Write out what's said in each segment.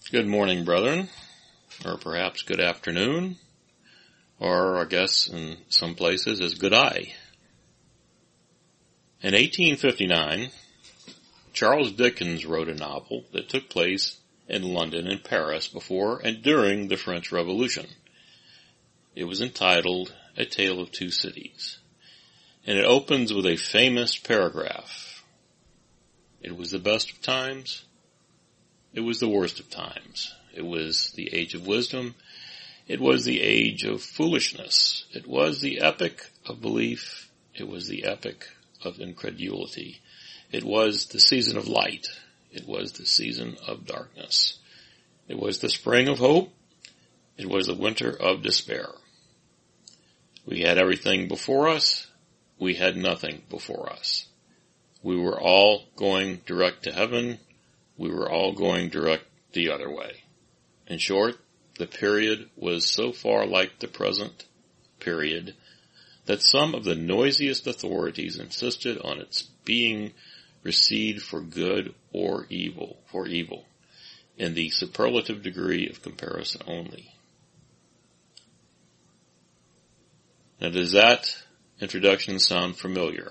Good morning, brethren, or perhaps good afternoon, or I guess in some places is good eye. In 1859, Charles Dickens wrote a novel that took place in London and Paris before and during the French Revolution. It was entitled A Tale of Two Cities, and it opens with a famous paragraph. It was the best of times. It was the worst of times. It was the age of wisdom. It was the age of foolishness. It was the epoch of belief. It was the epoch of incredulity. It was the season of light. It was the season of darkness. It was the spring of hope. It was the winter of despair. We had everything before us. We had nothing before us. We were all going direct to heaven. We were all going direct the other way. In short, the period was so far like the present period that some of the noisiest authorities insisted on its being received for good or evil, in the superlative degree of comparison only. Now, does that introduction sound familiar?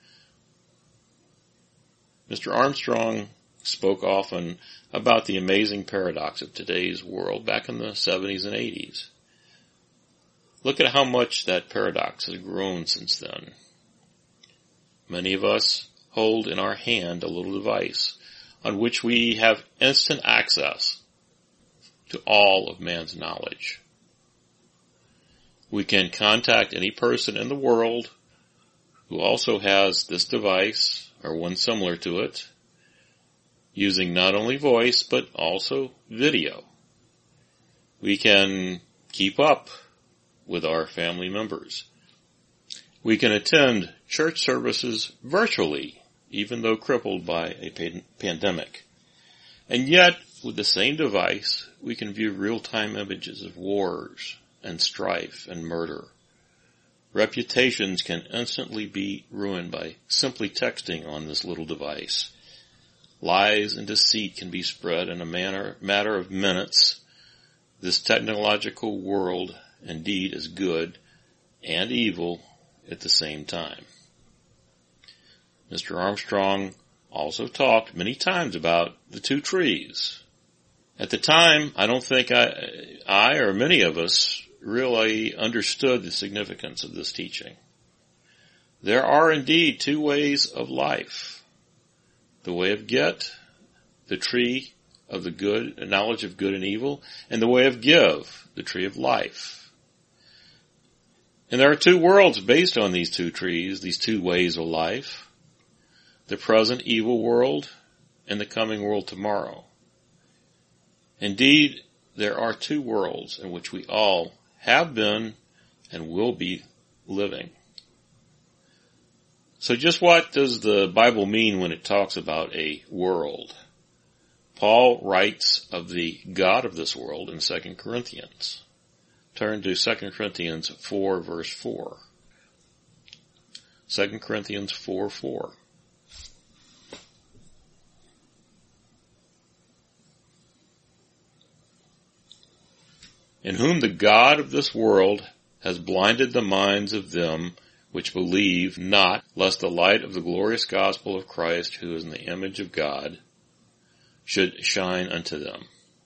Mr. Armstrong spoke often about the amazing paradox of today's world back in the 70s and 80s. Look at how much that paradox has grown since then. Many of us hold in our hand a little device on which we have instant access to all of man's knowledge. We can contact any person in the world who also has this device or one similar to it, using not only voice, but also video. We can keep up with our family members. We can attend church services virtually, even though crippled by a pandemic. And yet, with the same device, we can view real-time images of wars and strife and murder. Reputations can instantly be ruined by simply texting on this little device. Lies and deceit can be spread in a matter of minutes. This technological world indeed is good and evil at the same time. Mr. Armstrong also talked many times about the two trees. At the time, I don't think I or many of us really understood the significance of this teaching. There are indeed two ways of life. The way of get, the tree of the good, knowledge of good and evil, and the way of give, the tree of life. And there are two worlds based on these two trees, these two ways of life. The present evil world and the coming world tomorrow. Indeed, there are two worlds in which we all have been and will be living. So just what does the Bible mean when it talks about a world? Paul writes of the God of this world in 2 Corinthians. Turn to 2 Corinthians 4 verse 4. 2 Corinthians 4:4. In whom the God of this world has blinded the minds of them which believe not, lest the light of the glorious gospel of Christ, who is in the image of God, should shine unto them.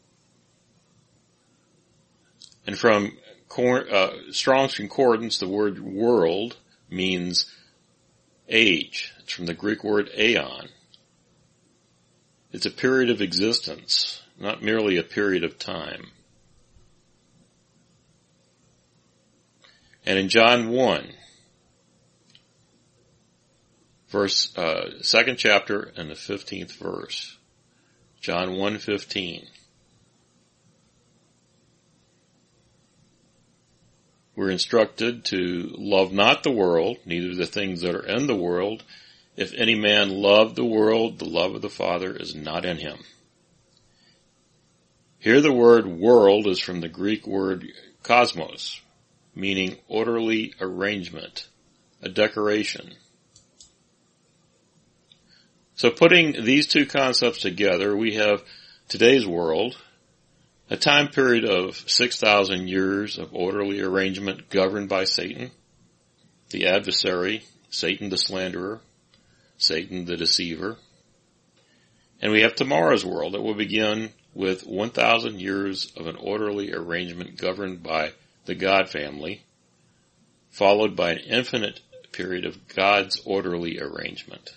And from Strong's Concordance, the word world means age. It's from the Greek word aeon. It's a period of existence, not merely a period of time. And in John 1, verse, 2nd chapter and the 15th verse. John 1:15. We're instructed to love not the world, neither the things that are in the world. If any man love the world, the love of the Father is not in him. Here the word world is from the Greek word cosmos, meaning orderly arrangement, a decoration. So putting these two concepts together, we have today's world A time period of 6,000 years of orderly arrangement governed by Satan, the adversary, Satan the slanderer, Satan the deceiver. And we have tomorrow's world that will begin with 1,000 years of an orderly arrangement governed by the God family, followed by an infinite period of God's orderly arrangement.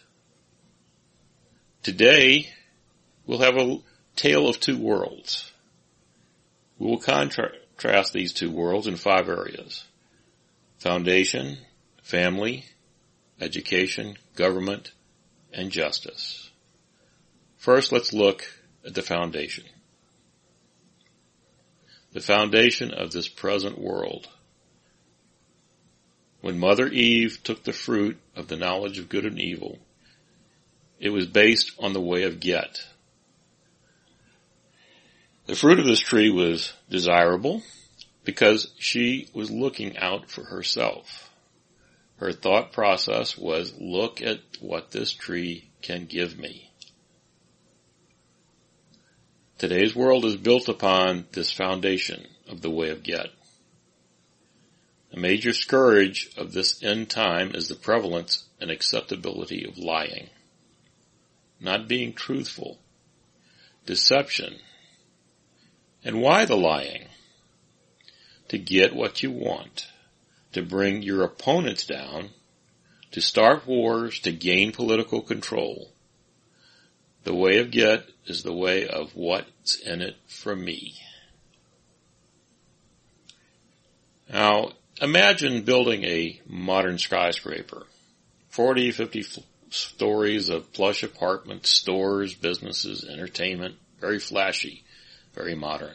Today, we'll have a tale of two worlds. We will contrast these two worlds in 5 areas: foundation, family, education, government, and justice. First, let's look at the foundation. The foundation of this present world. When Mother Eve took the fruit of the knowledge of good and evil, it was based on the way of get. The fruit of this tree was desirable because she was looking out for herself. Her thought process was, look at what this tree can give me. Today's world is built upon this foundation of the way of get. A major scourge of this end time is the prevalence and acceptability of lying, not being truthful, deception. And why the lying? To get what you want, to bring your opponents down, to start wars, to gain political control. The way of get is the way of what's in it for me. Now, imagine building a modern skyscraper, 40, 50 stories of plush apartments, stores, businesses, entertainment, very flashy, very modern.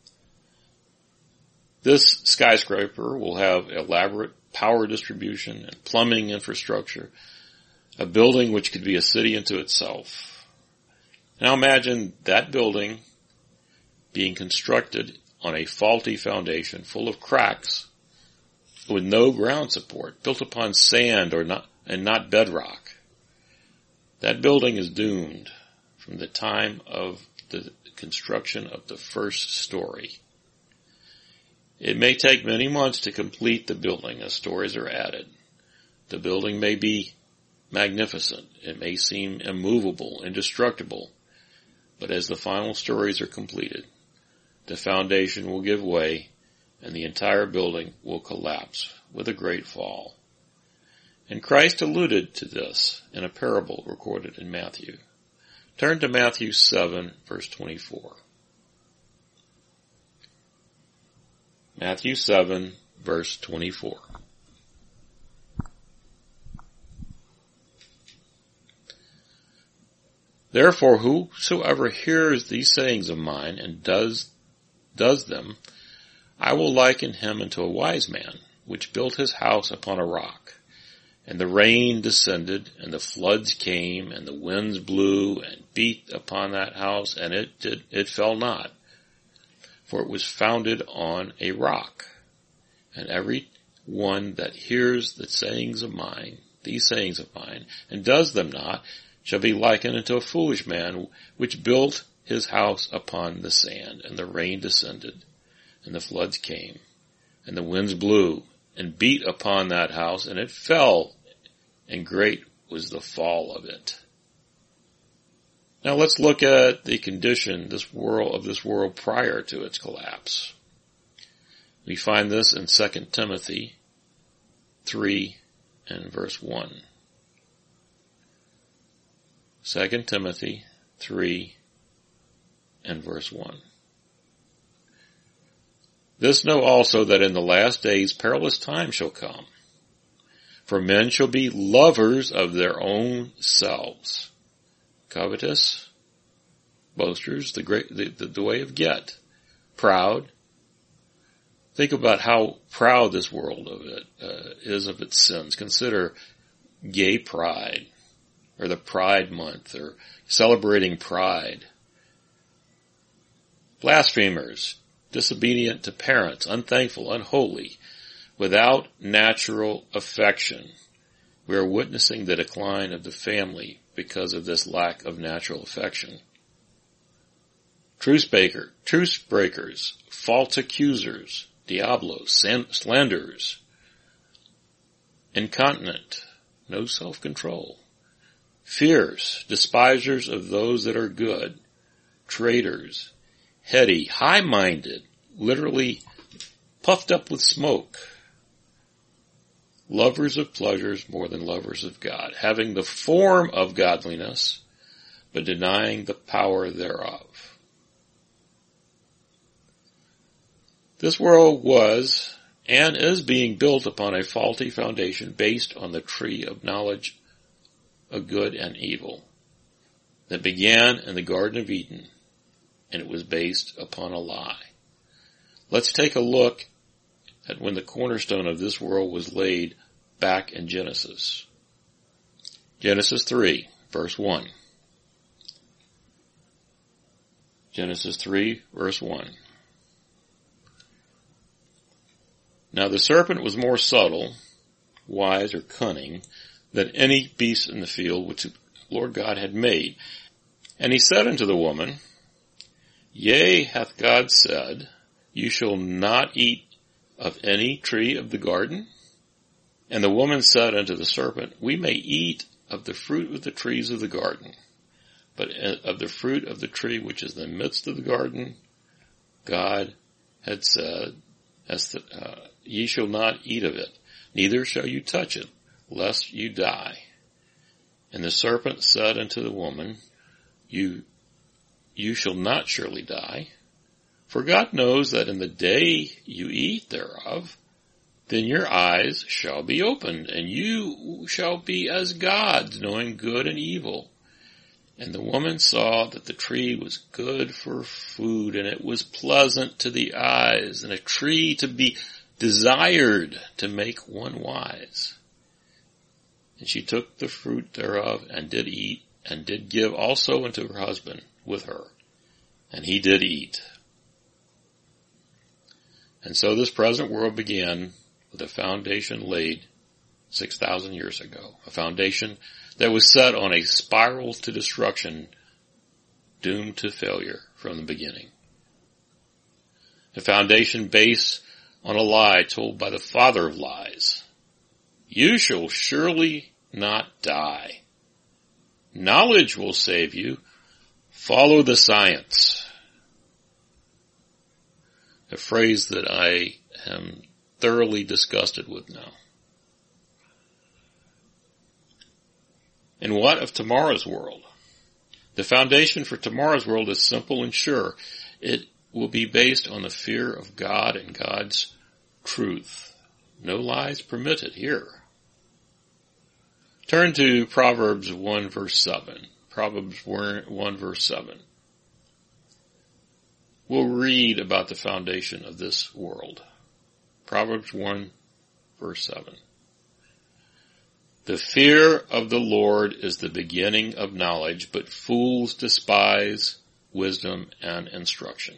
This skyscraper will have elaborate power distribution and plumbing infrastructure, a building which could be a city unto itself. Now imagine that building being constructed on a faulty foundation full of cracks with no ground support, built upon sand and not bedrock. That building is doomed from the time of the construction of the first story. It may take many months to complete the building as stories are added. The building may be magnificent. It may seem immovable, indestructible. But as the final stories are completed, the foundation will give way and the entire building will collapse with a great fall. And Christ alluded to this in a parable recorded in Matthew. Turn to Matthew 7, verse 24. Matthew 7, verse 24. Therefore, whosoever hears these sayings of mine and does them, I will liken him unto a wise man, which built his house upon a rock. And the rain descended, and the floods came, and the winds blew and beat upon that house, and it fell not, for it was founded on a rock. And every one that hears these sayings of mine, and does them not, shall be likened unto a foolish man, which built his house upon the sand. And the rain descended, and the floods came, and the winds blew, and beat upon that house, and it fell, and great was the fall of it. Now let's look at the condition of this world prior to its collapse. We find this in 2 Timothy 3 and verse 1. 2 Timothy 3 and verse 1. This know also that in the last days perilous times shall come. For men shall be lovers of their own selves, covetous, boasters, the way of get, proud. Think about how proud this world is of its sins. Consider gay pride, or the Pride Month, or celebrating pride. Blasphemers, disobedient to parents, unthankful, unholy, without natural affection. We are witnessing the decline of the family because of this lack of natural affection. truce breakers, false accusers, diablos, slanderers, incontinent, no self-control, fierce, despisers of those that are good, traitors, heady, high-minded, literally puffed up with smoke, lovers of pleasures more than lovers of God, having the form of godliness, but denying the power thereof. This world was and is being built upon a faulty foundation based on the tree of knowledge of good and evil that began in the Garden of Eden, and it was based upon a lie. Let's take a look at when the cornerstone of this world was laid back in Genesis. Genesis 3, verse 1. Genesis 3, verse 1. Now the serpent was more subtle, wise or cunning, than any beast in the field which the Lord God had made. And he said unto the woman, Yea, hath God said, You shall not eat of any tree of the garden? And the woman said unto the serpent, We may eat of the fruit of the trees of the garden, but of the fruit of the tree which is in the midst of the garden, God had said, Ye shall not eat of it, neither shall you touch it, lest you die. And the serpent said unto the woman, You shall not surely die, for God knows that in the day you eat thereof, then your eyes shall be opened, and you shall be as gods, knowing good and evil. And the woman saw that the tree was good for food, and it was pleasant to the eyes, and a tree to be desired to make one wise. And she took the fruit thereof, and did eat, and did give also unto her husband with her, and he did eat. And so this present world began with a foundation laid 6,000 years ago, a foundation that was set on a spiral to destruction, doomed to failure from the beginning. A foundation based on a lie told by the father of lies. You shall surely not die. Knowledge will save you. Follow the science. A phrase that I am thoroughly disgusted with now. And what of tomorrow's world? The foundation for tomorrow's world is simple and sure. It will be based on the fear of God and God's truth. No lies permitted here. Turn to Proverbs 1 verse 7. Proverbs 1 verse 7. We'll read about the foundation of this world. Proverbs 1 verse 7. The fear of the Lord is the beginning of knowledge, but fools despise wisdom and instruction.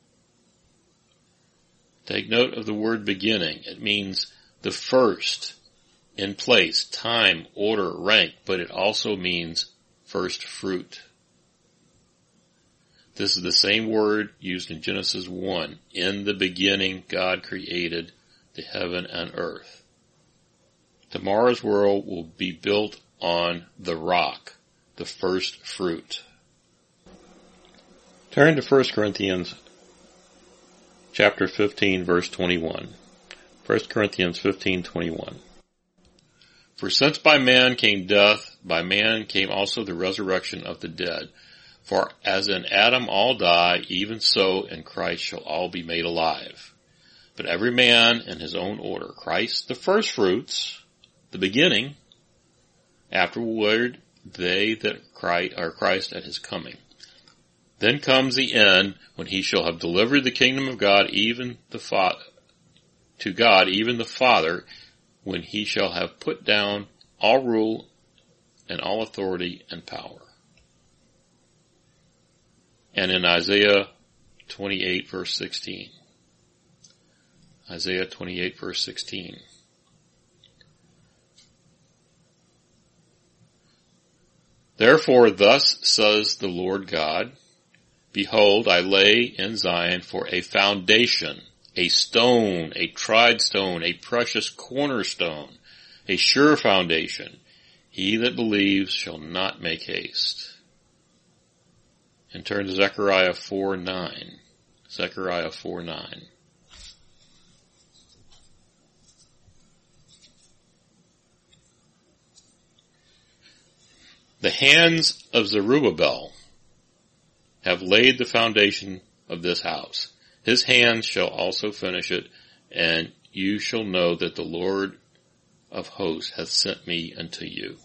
Take note of the word beginning. It means the first, in place, time, order, rank, but it also means first fruit. This is the same word used in Genesis 1. In the beginning, God created the heaven and earth. Tomorrow's world will be built on the rock, the first fruit. Turn to 1 Corinthians chapter 15, verse 21. 1 Corinthians 15:21. For since by man came death, by man came also the resurrection of the dead. For as in Adam all die, even so in Christ shall all be made alive. But every man in his own order. Christ the first fruits, the beginning, afterward they that are Christ at his coming. Then comes the end, when he shall have delivered the kingdom of God, even to God, even the Father, when he shall have put down all rule and all authority and power. And in Isaiah 28 verse 16. Isaiah 28 verse 16. Therefore thus says the Lord God, Behold, I lay in Zion for a foundation, a stone, a tried stone, a precious cornerstone, a sure foundation. He that believes shall not make haste. And turn to Zechariah 4:9. Zechariah 4:9. The hands of Zerubbabel have laid the foundation of this house. His hands shall also finish it, and you shall know that the Lord of hosts hath sent me unto you.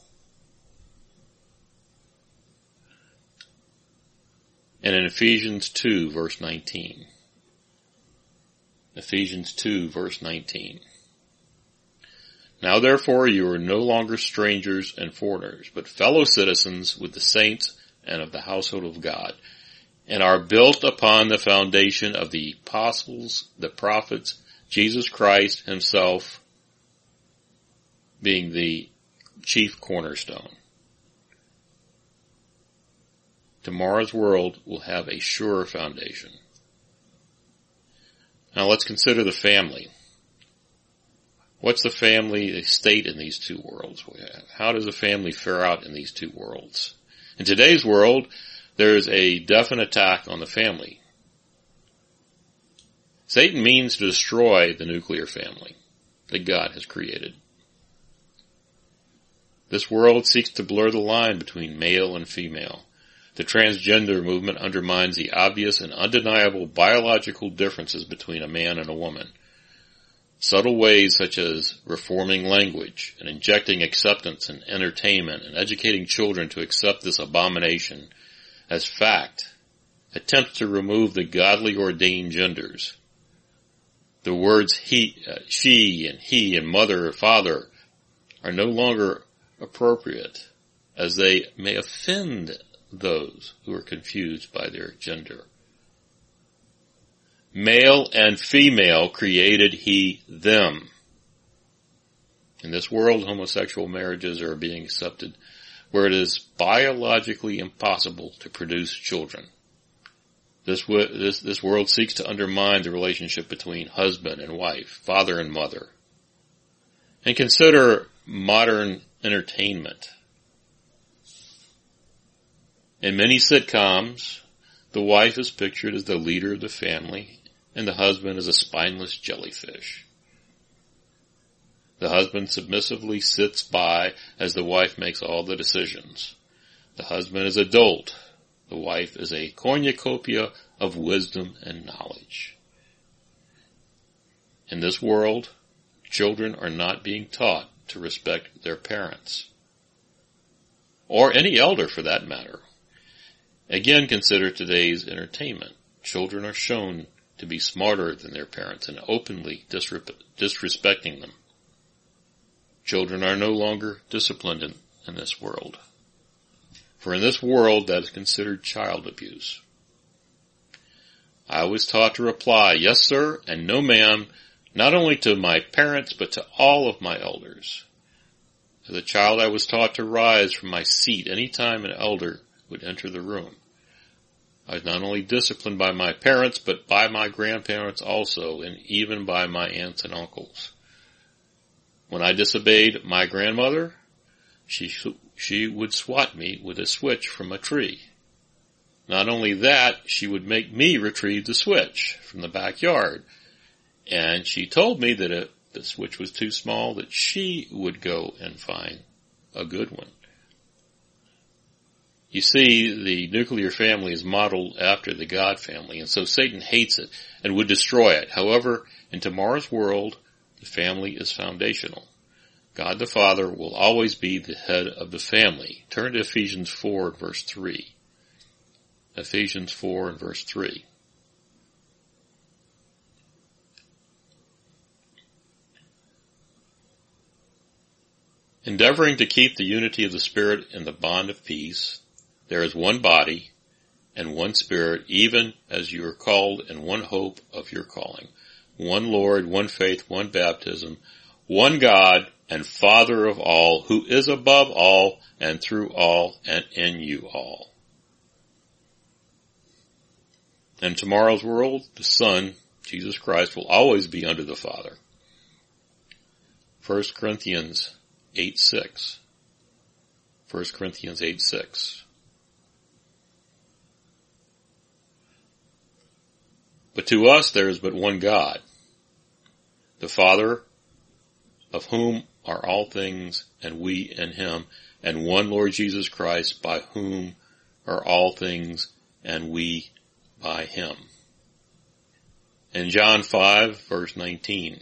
And in Ephesians 2 verse 19. Ephesians 2 verse 19. Now therefore you are no longer strangers and foreigners, but fellow citizens with the saints and of the household of God, and are built upon the foundation of the apostles, the prophets, Jesus Christ himself being the chief cornerstone. Tomorrow's world will have a sure foundation. Now let's consider the family. What's the family state in these two worlds? How does a family fare out in these two worlds? In today's world, there's a definite attack on the family. Satan means to destroy the nuclear family that God has created. This world seeks to blur the line between male and female. The transgender movement undermines the obvious and undeniable biological differences between a man and a woman. Subtle ways such as reforming language and injecting acceptance in entertainment and educating children to accept this abomination as fact attempt to remove the godly ordained genders. The words she and he and mother or father are no longer appropriate, as they may offend those who are confused by their gender. Male and female created he them. In this world, homosexual marriages are being accepted where it is biologically impossible to produce children. This world seeks to undermine the relationship between husband and wife, father and mother. And consider modern entertainment. In many sitcoms, the wife is pictured as the leader of the family, and the husband is a spineless jellyfish. The husband submissively sits by as the wife makes all the decisions. The husband is a dolt. The wife is a cornucopia of wisdom and knowledge. In this world, children are not being taught to respect their parents, or any elder for that matter. Again, consider today's entertainment. Children are shown to be smarter than their parents and openly disrespecting them. Children are no longer disciplined in this world. For in this world, that is considered child abuse. I was taught to reply, yes sir, and no ma'am, not only to my parents, but to all of my elders. As a child, I was taught to rise from my seat any time an elder would enter the room. I was not only disciplined by my parents, but by my grandparents also, and even by my aunts and uncles. When I disobeyed my grandmother, she would swat me with a switch from a tree. Not only that, she would make me retrieve the switch from the backyard. And she told me that if the switch was too small, that she would go and find a good one. You see, the nuclear family is modeled after the God family, and so Satan hates it and would destroy it. However, in tomorrow's world, the family is foundational. God the Father will always be the head of the family. Turn to Ephesians 4 and verse 3. Ephesians 4 and verse 3. Endeavoring to keep the unity of the Spirit in the bond of peace, there is one body and one Spirit, even as you are called in one hope of your calling. One Lord, one faith, one baptism, one God and Father of all, who is above all and through all and in you all. In tomorrow's world, the Son, Jesus Christ, will always be under the Father. 1 Corinthians 8:6. 1 Corinthians 8:6. But to us there is but one God, the Father, of whom are all things, and we in him, and one Lord Jesus Christ, by whom are all things, and we by him. In John 5, verse 19.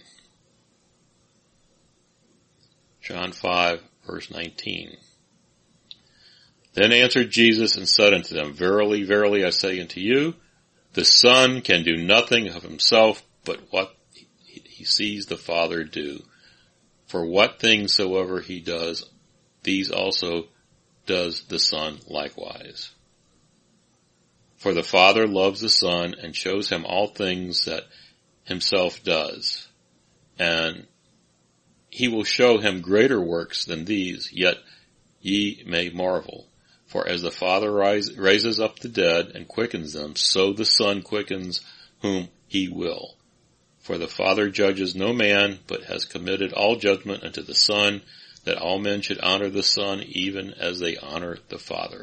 John 5, verse 19. Then answered Jesus and said unto them, Verily, verily, I say unto you, the Son can do nothing of himself, but what he sees the Father do. For what things soever he does, these also does the Son likewise. For the Father loves the Son, and shows him all things that himself does. And he will show him greater works than these, yet ye may marvel. For as the Father raises up the dead and quickens them, so the Son quickens whom he will. For the Father judges no man, but has committed all judgment unto the Son, that all men should honor the Son, even as they honor the Father.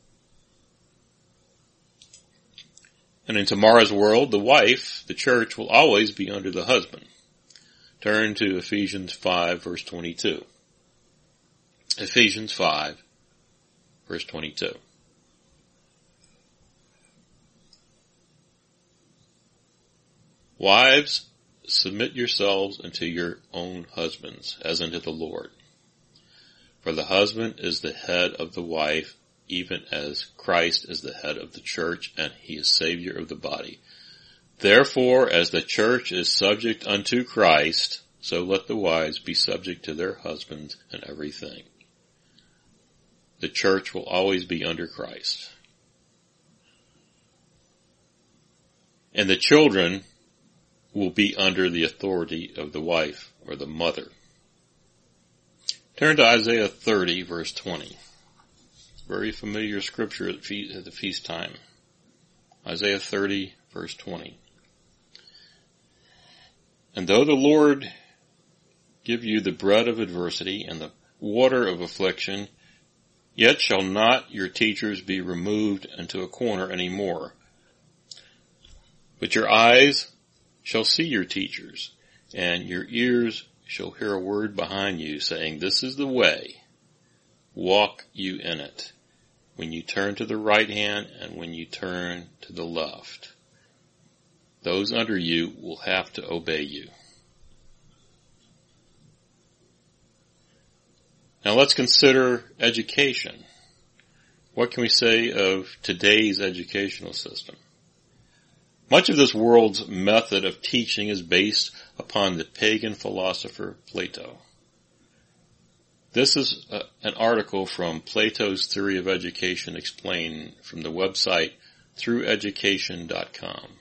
And in tomorrow's world, the wife, the church, will always be under the husband. Turn to Ephesians 5, verse 22. Ephesians 5, verse 22. Wives, submit yourselves unto your own husbands, as unto the Lord. For the husband is the head of the wife, even as Christ is the head of the church, and he is Savior of the body. Therefore, as the church is subject unto Christ, so let the wives be subject to their husbands in everything. The church will always be under Christ. And the children will be under the authority of the wife or the mother. Turn to Isaiah 30, verse 20. Very familiar scripture at the feast time. Isaiah 30, verse 20. And though the Lord give you the bread of adversity and the water of affliction, yet shall not your teachers be removed into a corner any more. But your eyes shall see your teachers, and your ears shall hear a word behind you, saying, This is the way, walk you in it, when you turn to the right hand and when you turn to the left. Those under you will have to obey you. Now let's consider education. What can we say of today's educational system? Much of this world's method of teaching is based upon the pagan philosopher Plato. This is an article from Plato's Theory of Education Explained from the website througheducation.com.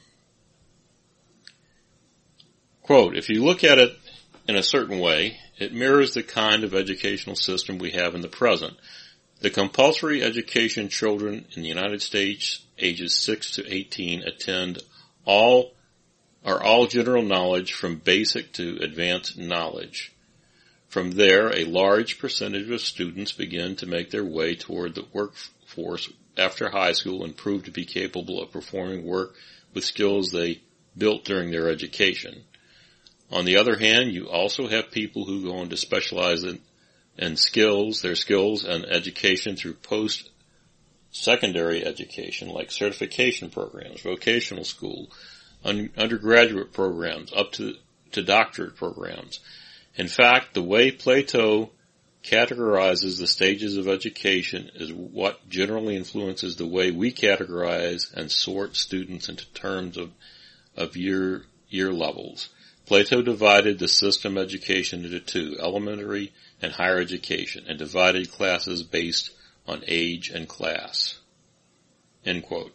Quote, if you look at it in a certain way, it mirrors the kind of educational system we have in the present. The compulsory education children in the United States ages 6 to 18 attend all general knowledge from basic to advanced knowledge. From there, a large percentage of students begin to make their way toward the workforce after high school and prove to be capable of performing work with skills they built during their education. On the other hand, you also have people who go on to specialize in their skills and education through post-secondary education like certification programs, vocational school, undergraduate programs, up to doctorate programs. In fact, the way Plato categorizes the stages of education is what generally influences the way we categorize and sort students into terms of year levels. Plato divided the system of education into two, elementary and higher education, and divided classes based on age and class. End quote.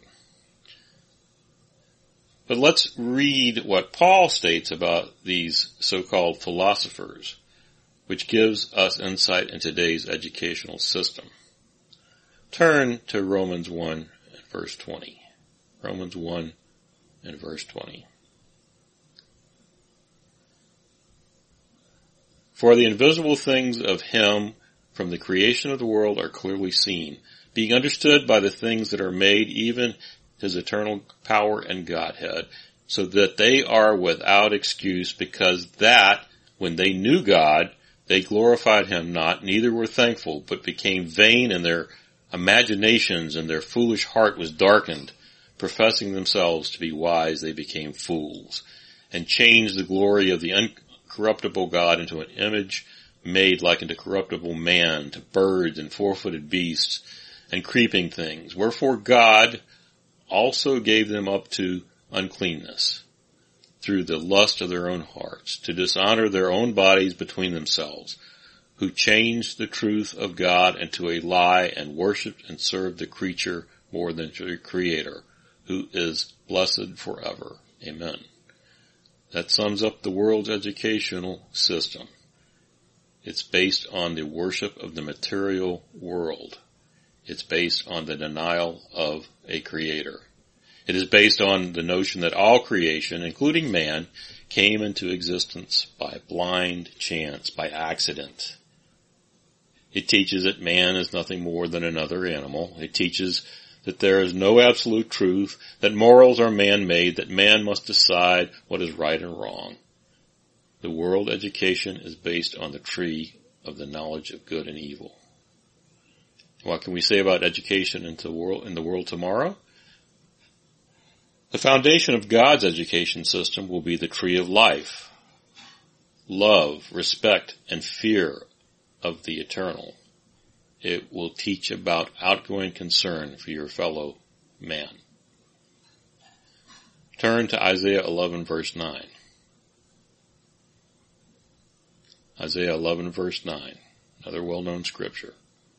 But let's read what Paul states about these so-called philosophers, which gives us insight into today's educational system. Turn to Romans 1, verse 20. Romans 1, and verse 20. For the invisible things of him from the creation of the world are clearly seen, being understood by the things that are made, even his eternal power and Godhead, so that they are without excuse, because that, when they knew God, they glorified him not, neither were thankful, but became vain in their imaginations, and their foolish heart was darkened. Professing themselves to be wise, they became fools, and changed the glory of the uncorruptible God into an image made like unto corruptible man, to birds and four-footed beasts and creeping things. Wherefore God also gave them up to uncleanness through the lust of their own hearts, to dishonor their own bodies between themselves, who changed the truth of God into a lie, and worshipped and served the creature more than the Creator, who is blessed forever. Amen. That sums up the world's educational system. It's based on the worship of the material world. It's based on the denial of a Creator. It is based on the notion that all creation, including man, came into existence by blind chance, by accident. It teaches that man is nothing more than another animal. It teaches that there is no absolute truth, that morals are man-made, that man must decide what is right and wrong. The world education is based on the tree of the knowledge of good and evil. What can we say about education in the world tomorrow? The foundation of God's education system will be the tree of life, love, respect, and fear of the eternal. It will teach about outgoing concern for your fellow man. Turn to Isaiah 11 verse 9. Isaiah 11 verse 9, another well-known scripture.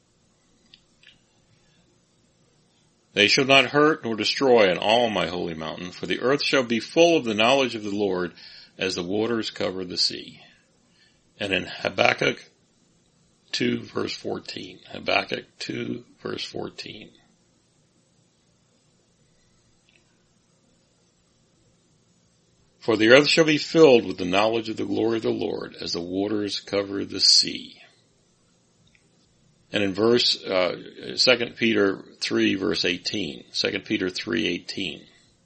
They shall not hurt nor destroy in all my holy mountain, for the earth shall be full of the knowledge of the Lord as the waters cover the sea. And in Habakkuk 2 verse 14, Habakkuk 2 verse 14. For the earth shall be filled with the knowledge of the glory of the Lord as the waters cover the sea. And in 2 Peter 3 verse 18, 2 Peter 3:18.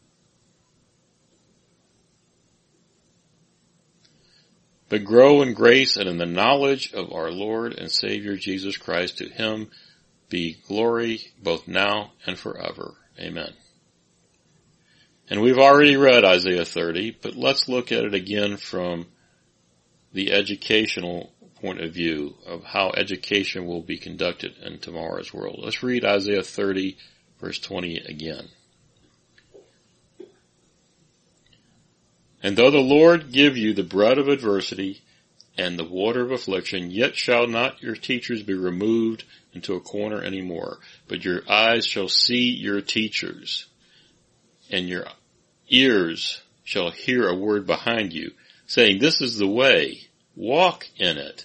But grow in grace and in the knowledge of our Lord and Savior Jesus Christ. To him be glory both now and forever. Amen. And we've already read Isaiah 30, but let's look at it again from the educational point of view of how education will be conducted in tomorrow's world. Let's read Isaiah 30 verse 20 again. And though the Lord give you the bread of adversity and the water of affliction, yet shall not your teachers be removed into a corner any more, but your eyes shall see your teachers, and your ears shall hear a word behind you, saying, this is the way, walk in it.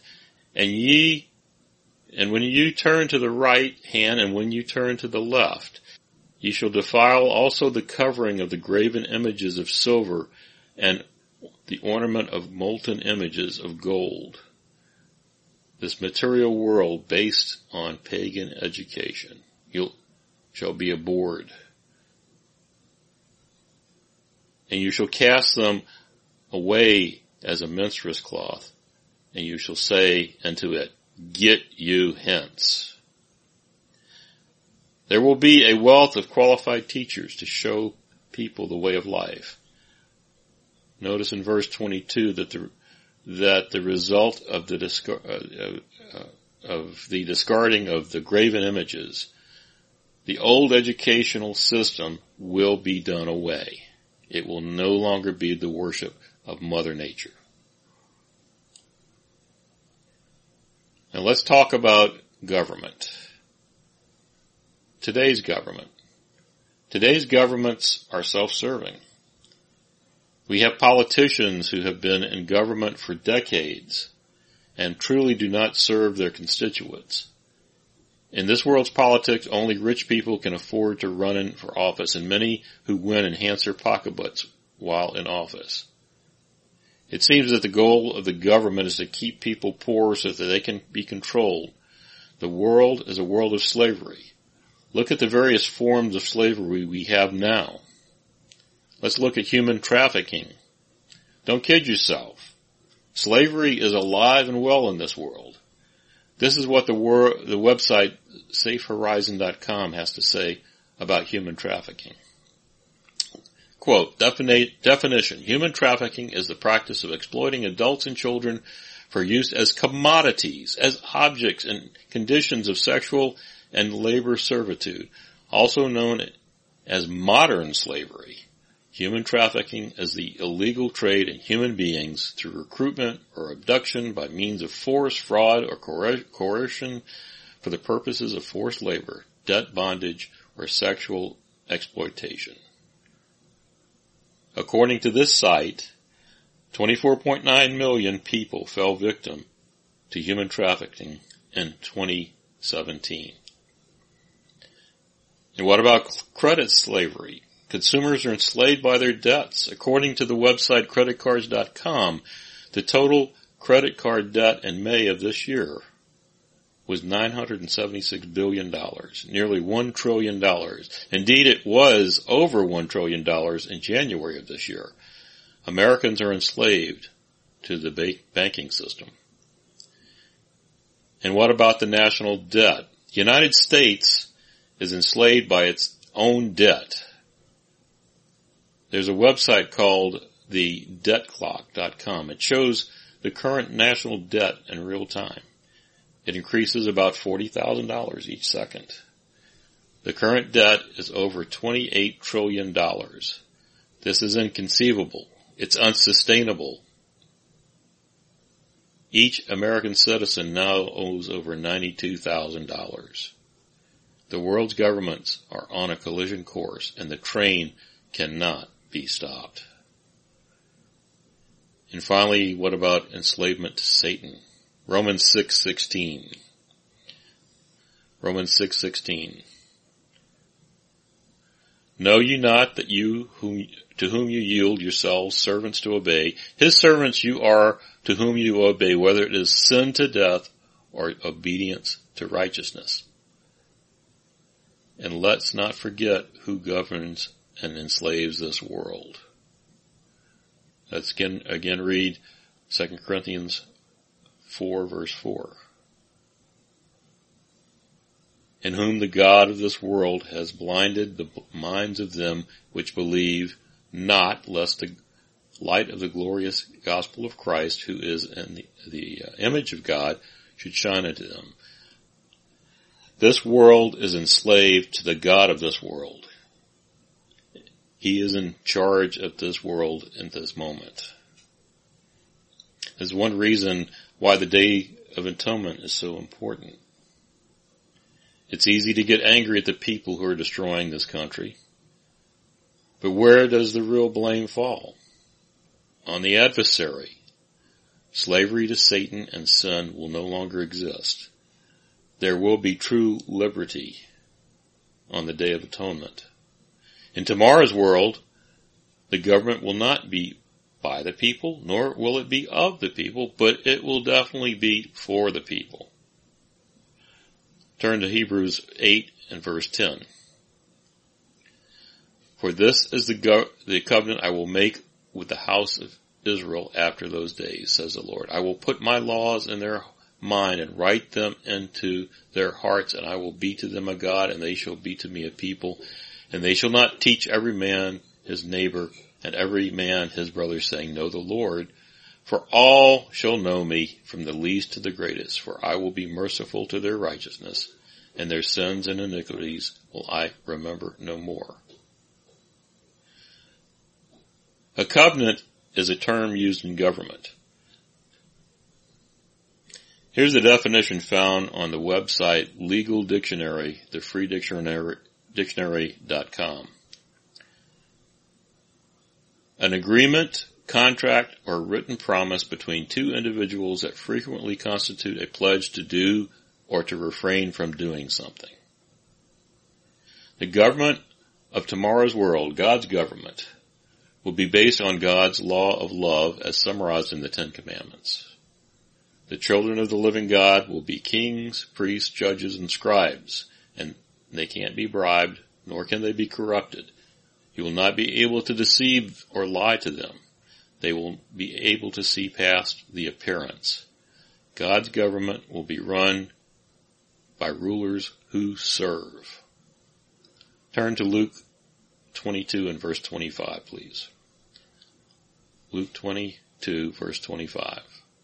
And when you turn to the right hand, and when you turn to the left, ye shall defile also the covering of the graven images of silver, and the ornament of molten images of gold. This material world based on pagan education shall be abhorred. And you shall cast them away as a menstruous cloth, and you shall say unto it, get you hence. There will be a wealth of qualified teachers to show people the way of life. Notice in verse 22 that the result of the discarding of the graven images, the old educational system will be done away. It will no longer be the worship of Mother Nature. Now let's talk about government. Today's government. Today's governments are self-serving. We have politicians who have been in government for decades and truly do not serve their constituents. In this world's politics, only rich people can afford to run in for office, and many who win enhance their pocketbooks while in office. It seems that the goal of the government is to keep people poor so that they can be controlled. The world is a world of slavery. Look at the various forms of slavery we have now. Let's look at human trafficking. Don't kid yourself. Slavery is alive and well in this world. This is what the website safehorizon.com has to say about human trafficking. Quote, definition, human trafficking is the practice of exploiting adults and children for use as commodities, as objects and conditions of sexual and labor servitude, also known as modern slavery. Human trafficking is the illegal trade in human beings through recruitment or abduction by means of force, fraud, or coercion for the purposes of forced labor, debt bondage, or sexual exploitation. According to this site, 24.9 million people fell victim to human trafficking in 2017. And what about credit slavery? Consumers are enslaved by their debts. According to the website creditcards.com, the total credit card debt in May of this year was $976 billion, nearly $1 trillion. Indeed, it was over $1 trillion in January of this year. Americans are enslaved to the banking system. And what about the national debt? The United States is enslaved by its own debt. There's a website called thedebtclock.com. It shows the current national debt in real time. It increases about $40,000 each second. The current debt is over $28 trillion. This is inconceivable. It's unsustainable. Each American citizen now owes over $92,000. The world's governments are on a collision course, and the train cannot be stopped. And finally, what about enslavement to Satan? Romans 6:16. Romans 6:16. Know ye not that you to whom you yield yourselves servants to obey, his servants you are to whom you obey, whether it is sin to death or obedience to righteousness. And let's not forget who governs and enslaves this world. Let's again read 2 Corinthians 4 verse 4. In whom the God of this world has blinded the minds of them which believe not, lest the light of the glorious gospel of Christ, who is in the image of God, should shine unto them. This world is enslaved to the God of this world. He is in charge of this world in this moment. There's one reason why the Day of Atonement is so important. It's easy to get angry at the people who are destroying this country. But where does the real blame fall? On the adversary. Slavery to Satan and sin will no longer exist. There will be true liberty on the Day of Atonement. In tomorrow's world, the government will not be by the people, nor will it be of the people, but it will definitely be for the people. Turn to Hebrews 8 and verse 10. For this is the covenant I will make with the house of Israel after those days, says the Lord. I will put my laws in their mind and write them into their hearts, and I will be to them a God, and they shall be to me a people. And they shall not teach every man his neighbor and every man his brother, saying, Know the Lord. For all shall know me, from the least to the greatest, for I will be merciful to their righteousness, and their sins and iniquities will I remember no more. A covenant is a term used in government. Here's the definition found on the website Legal Dictionary, the free dictionary.com. An agreement, contract, or written promise between two individuals that frequently constitute a pledge to do or to refrain from doing something. The government of tomorrow's world, God's government, will be based on God's law of love as summarized in the Ten Commandments. The children of the living God will be kings, priests, judges, and scribes, and they can't be bribed, nor can they be corrupted. You will not be able to deceive or lie to them. They will be able to see past the appearance. God's government will be run by rulers who serve. Turn to Luke 22 and verse 25, please. Luke 22, verse 25.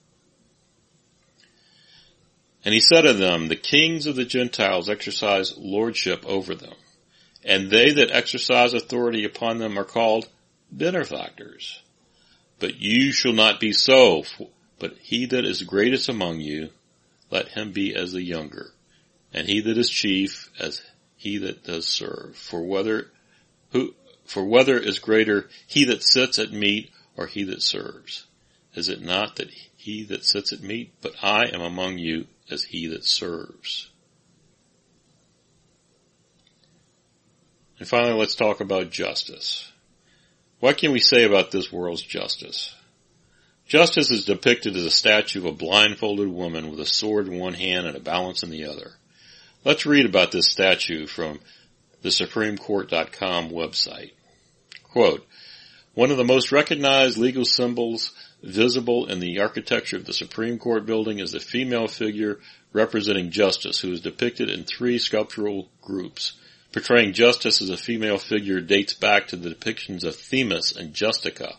And he said to them, the kings of the Gentiles exercise lordship over them, and they that exercise authority upon them are called benefactors. But you shall not be so, but he that is greatest among you, let him be as the younger, and he that is chief as he that does serve. For whether is greater, he that sits at meat or he that serves? Is it not that he that sits at meat? But I am among you as he that serves. And finally, let's talk about justice. What can we say about this world's justice? Justice is depicted as a statue of a blindfolded woman with a sword in one hand and a balance in the other. Let's read about this statue from the SupremeCourt.com website. Quote, one of the most recognized legal symbols visible in the architecture of the Supreme Court building is the female figure representing justice, who is depicted in three sculptural groups. Portraying justice as a female figure dates back to the depictions of Themis and Justicia,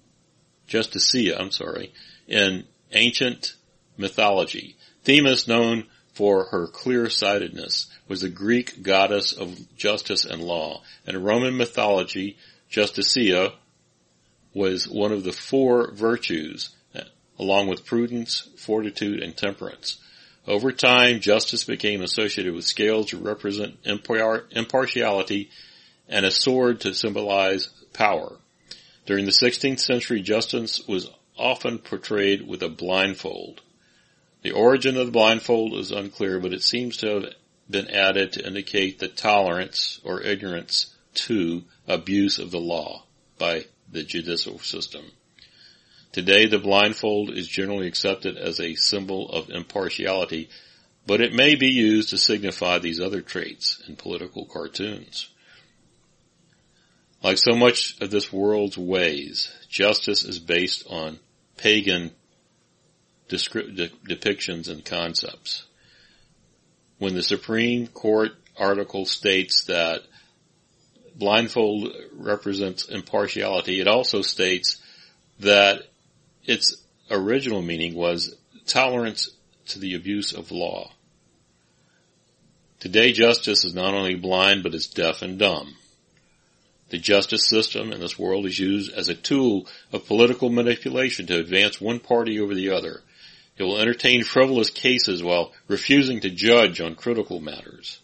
in ancient mythology. Themis, known for her clear-sightedness, was the Greek goddess of justice and law. In Roman mythology, Justicia was one of the four virtues, along with prudence, fortitude, and temperance. Over time, justice became associated with scales to represent impartiality and a sword to symbolize power. During the 16th century, justice was often portrayed with a blindfold. The origin of the blindfold is unclear, but it seems to have been added to indicate the tolerance or ignorance to abuse of the law by the judicial system. Today, the blindfold is generally accepted as a symbol of impartiality, but it may be used to signify these other traits in political cartoons. Like so much of this world's ways, justice is based on pagan depictions and concepts. When the Supreme Court article states that blindfold represents impartiality, it also states that its original meaning was tolerance to the abuse of law. Today, justice is not only blind, but is deaf and dumb. The justice system in this world is used as a tool of political manipulation to advance one party over the other. It will entertain frivolous cases while refusing to judge on critical matters.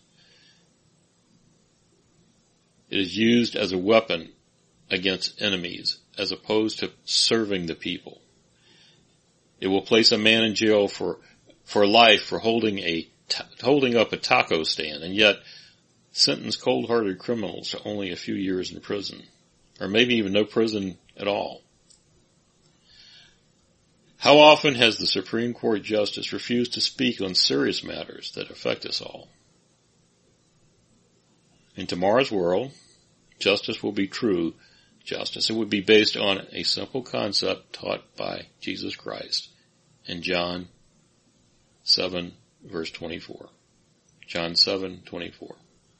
It is used as a weapon against enemies as opposed to serving the people. It will place a man in jail for life for holding up a taco stand, and yet sentence cold-hearted criminals to only a few years in prison, or maybe even no prison at all. How often has the Supreme Court Justice refused to speak on serious matters that affect us all? In tomorrow's world, justice will be true justice. It would be based on a simple concept taught by Jesus Christ in John 7, verse 24. John 7:24.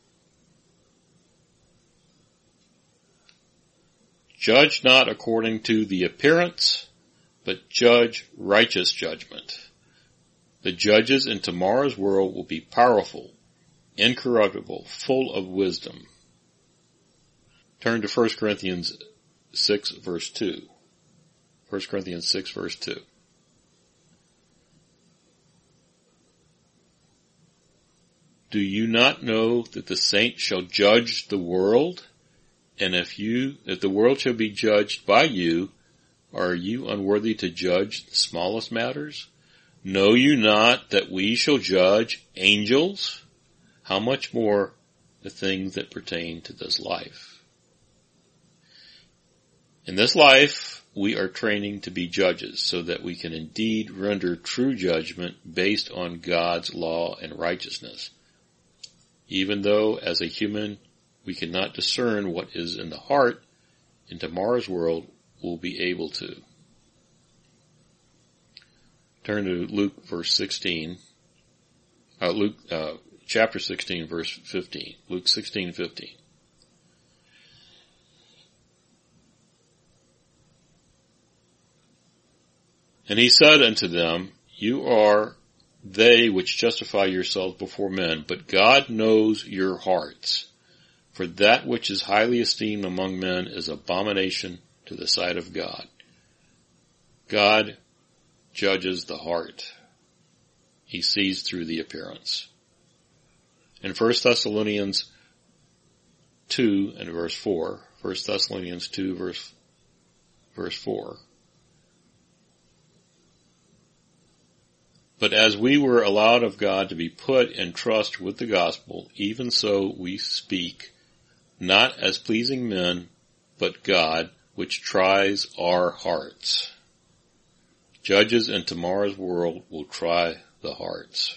Judge not according to the appearance, but judge righteous judgment. The judges in tomorrow's world will be powerful, incorruptible, full of wisdom. Turn to 1 Corinthians 6, verse 2. 1 Corinthians 6, verse 2. Do you not know that the saints shall judge the world? And if the world shall be judged by you, are you unworthy to judge the smallest matters? Know you not that we shall judge angels? How much more the things that pertain to this life? In this life, we are training to be judges so that we can indeed render true judgment based on God's law and righteousness. Even though, as a human, we cannot discern what is in the heart, in tomorrow's world, we'll be able to. Turn to Luke chapter 16, verse 15. Luke 16:15. And he said unto them, You are they which justify yourselves before men, but God knows your hearts. For that which is highly esteemed among men is abomination to the sight of God. God judges the heart. He sees through the appearance. In 1 Thessalonians 2 and verse 4, 1 Thessalonians 2 verse 4, But as we were allowed of God to be put in trust with the gospel, even so we speak, not as pleasing men, but God, which tries our hearts. Judges in tomorrow's world will try the hearts.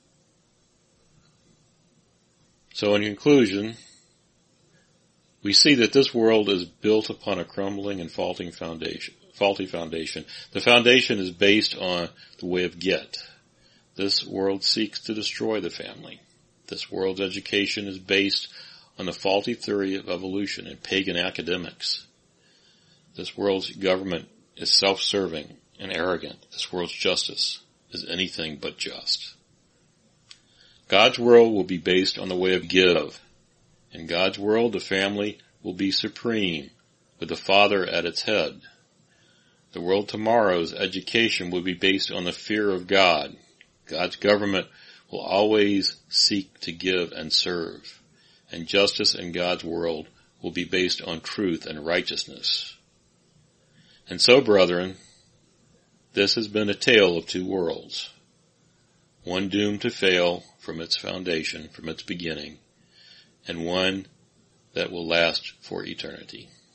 So in conclusion, we see that this world is built upon a crumbling and faulty foundation. The foundation is based on the way of get. This world seeks to destroy the family. This world's education is based on the faulty theory of evolution and pagan academics. This world's government is self-serving and arrogant. This world's justice is anything but just. God's world will be based on the way of give. In God's world, the family will be supreme, with the father at its head. The world tomorrow's education will be based on the fear of God. God's government will always seek to give and serve. And justice in God's world will be based on truth and righteousness. And so, brethren, this has been a tale of two worlds. One doomed to fail from its foundation, from its beginning, and one that will last for eternity.